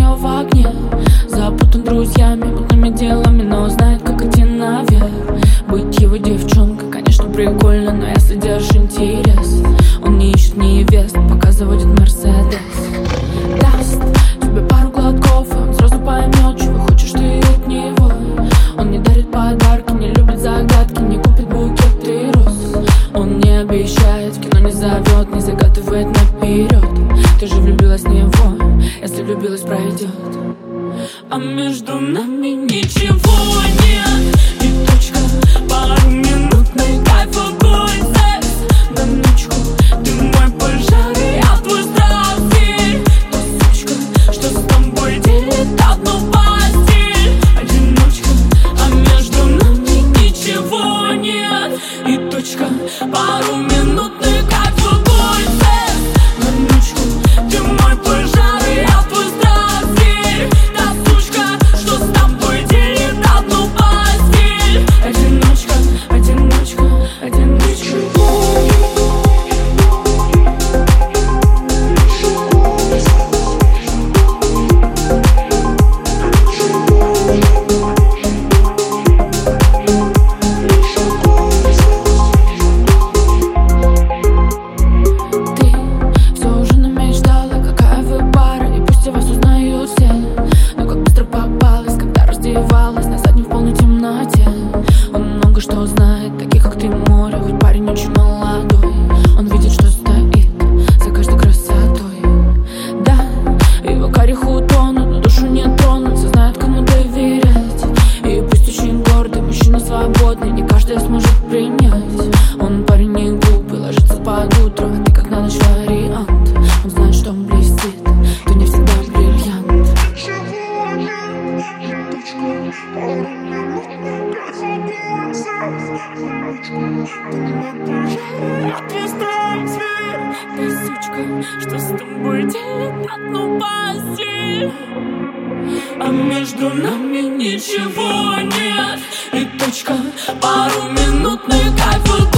ее в огне. Запутан друзьями, мутными делами, но знает, как идти наверх. Быть его девчонкой, конечно, прикольно, но если держишь интерес, он не ищет невест, пока заводит Мерседес. Даст тебе пару глотков, и он сразу поймет, чего хочешь ты от него. Он не дарит подарки, не любит загадки, не купит букет и роз. Он не обещает, в кино не зовет, не загадывает наперед. Ты же влюбилась в него, если влюбилась, пройдет. А между нами ничего нет, и точка. Пару-минутный кайф, огонь, секс на ночку. Ты мой пожар, и я твой страстель. Та сучка, что с тобой делит одну постель. Одиночка, а между нами ничего нет, и точка. Пару-минутный кайф, огонь, секс на ночку. Ты мой пожар, и я твой страстель. Та сучка, что с тобой делит одну постель. Одиночка, одиночка, одиночка. На заднем в полной темноте. Он много что знает, таких как ты море. Хоть парень очень молодой, он видит, что стоит за каждой красотой. Да, его карих утонут, но душу не тронут. Все знают, кому доверять. И пусть очень гордый, мужчина свободный, не каждый сможет принять. Он парень не глупый, ложится под утро, а ты как на ночь вариант. Он знает, что он блестит, ты не всегда бриллиант. Ты сучка, что с тобой делит одну постель. А между нами ничего нет, и точка. Пару-минутный кайф.